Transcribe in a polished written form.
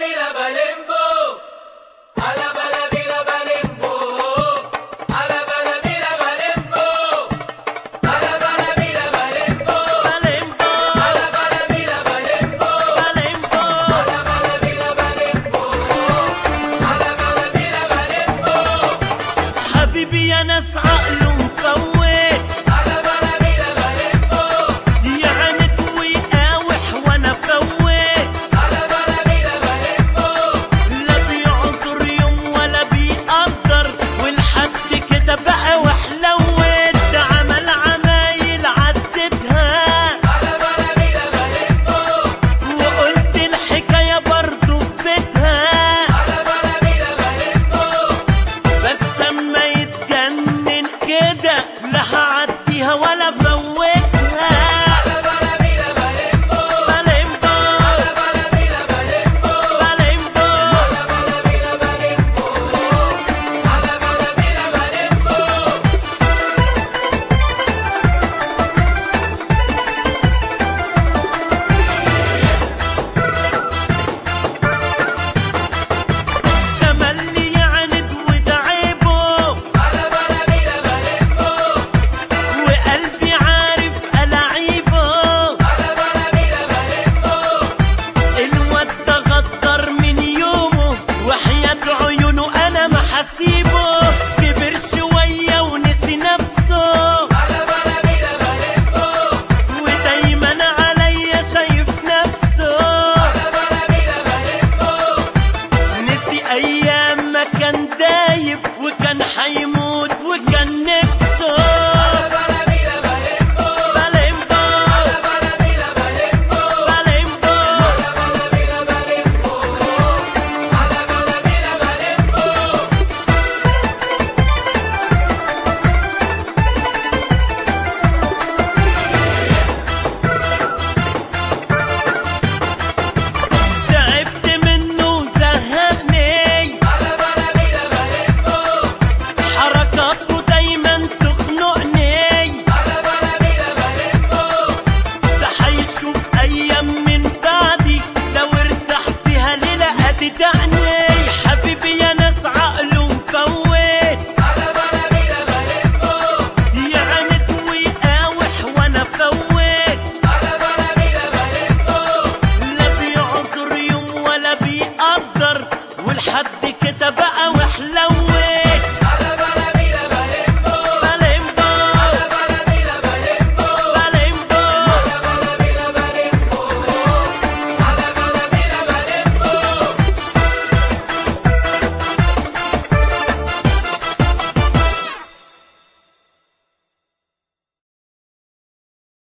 حبيبي يا ناس عقله مفوت يعاند ويقاوح وانا فوت لا بيعذر يوم ولا بيقدر والحد كده بقى وحلوت ده عمل عمايل عدتها وقلت الحكاية برضه في بيتها بس اما يتجنن كده لا هعديها ولا فوتها تملي يعند وده عيبه وقلبي عارف ألاعيبه الواد ده غدر من يومه وحياة عيونه أنا ما حسيبه كبر شوية ونسي نفسه ودايما عليا شايف نفسه نسي أيام ما كان دايب وكان حيموت وكان نفسه تعبت منه زهقني حركاته دايما تخنقني ده هيشوف ايام من بعدي لو ارتاح فيها ليلة ادي دقني حبيبي يا ناس عقله مفوت يعاند ويقاوح وانا فوت لا بيعذر يوم ولا بيقدر والحد